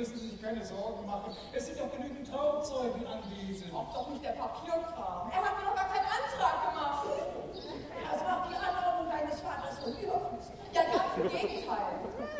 müssen Sie sich keine Sorgen machen. Es sind doch genügend Trauzeugen anwesend. Auch doch nicht der Papierkram. Er hat mir doch gar keinen Antrag gemacht. Das macht die Anordnung deines Vaters unüberflüssig. Ja, ganz im Gegenteil.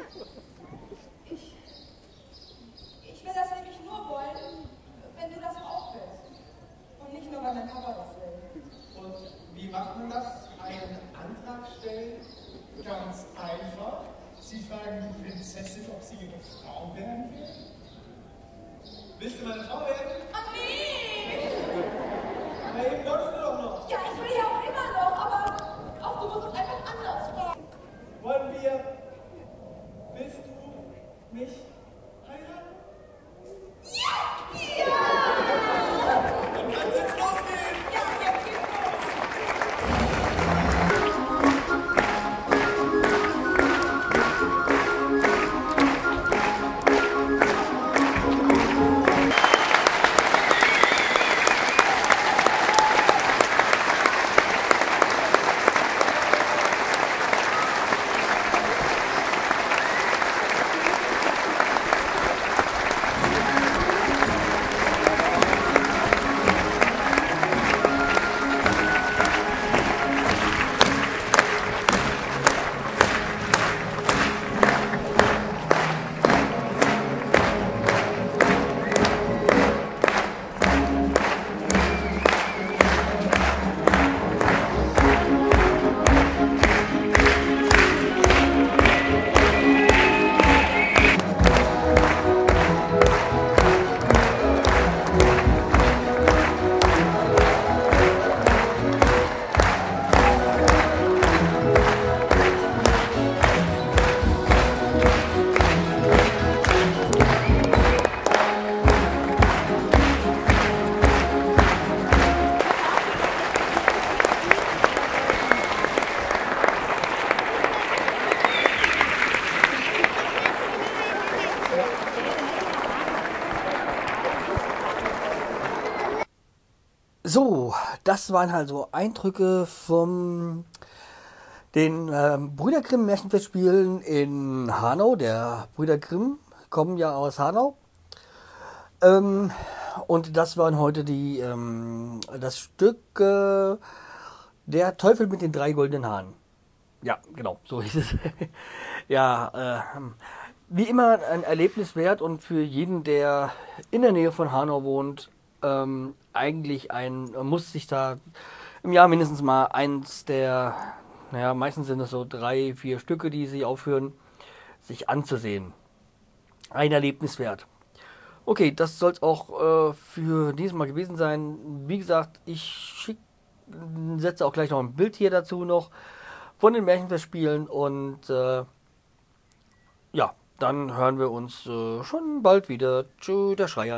Ich will das nämlich nur wollen, wenn du das auch willst. Und nicht nur, weil mein Papa das will. Und wie macht man das? Einen Antrag stellen? Ganz einfach. Sie fragen die Prinzessin, ob sie ihre Frau werden will. Willst du meine Frau werden? Ach nee! Aber eben wolltest du doch noch. Ja, ich will ja auch immer noch, aber auch du musst es einfach anders fragen. Wollen wir? Willst du mich heiraten? Ja! Dann kann's jetzt losgehen. Ja, jetzt geht's los. So, das waren also Eindrücke von den Brüder Grimm Märchenfestspielen in Hanau. Der Brüder Grimm kommen ja aus Hanau. Und das waren heute das Stück Der Teufel mit den 3 goldenen Haaren. Ja, genau, so hieß es. Ja, wie immer ein Erlebnis wert und für jeden, der in der Nähe von Hanau wohnt, eigentlich muss sich da im Jahr mindestens mal eins der, naja, meistens sind es so 3, 4 Stücke, die sie aufführen, sich anzusehen. Ein Erlebnis wert. Okay, das soll es auch für dieses Mal gewesen sein. Wie gesagt, ich setze auch gleich noch ein Bild hier dazu noch von den Märchenfestspielen und ja, dann hören wir uns schon bald wieder. Tschüss, der Schreier.